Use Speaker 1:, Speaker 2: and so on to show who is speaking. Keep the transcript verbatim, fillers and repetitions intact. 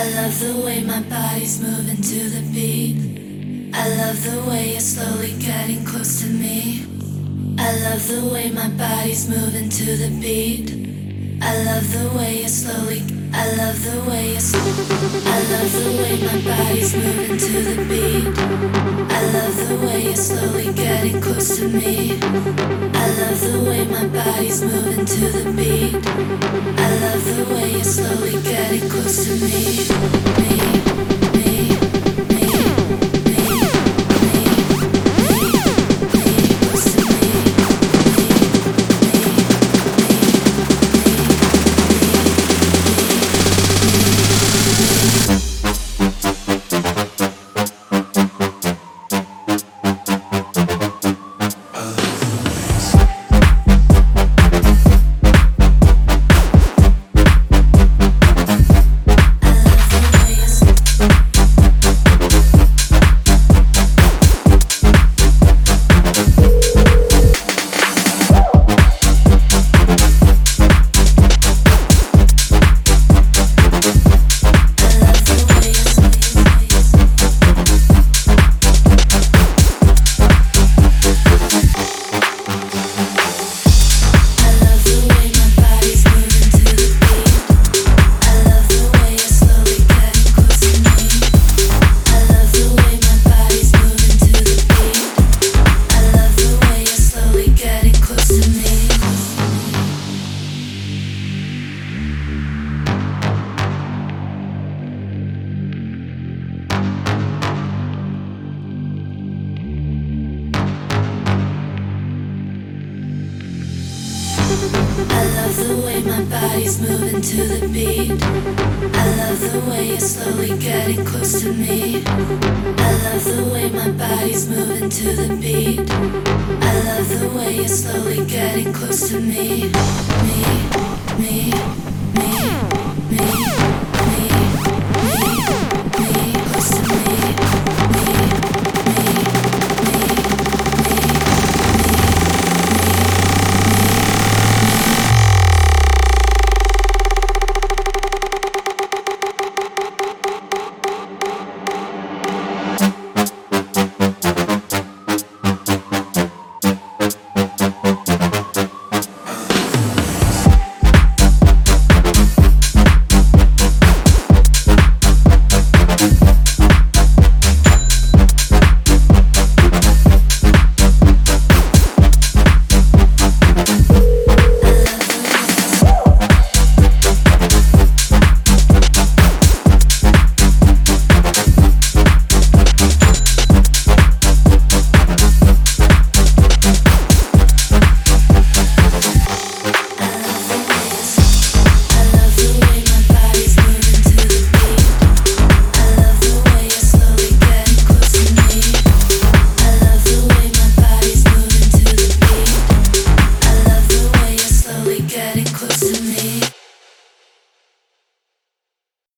Speaker 1: I love the way my body's moving to the beat. I love the way you're slowly getting close to me. I love the way my body's moving to the beat. I love the way you're slowly. I love the way you're. I love the way my body's moving to the beat. I love the way you're slowly getting close to me. I love the way my body's moving to the beat. I love the way you're slowly getting close to me. Me, me, me, me, me, me, me, close to me. I love the way my body's moving to the beat. I love the way you're slowly getting close to me. I love the way my body's moving to the beat. I love the way you're slowly getting close to me. Me, me, me.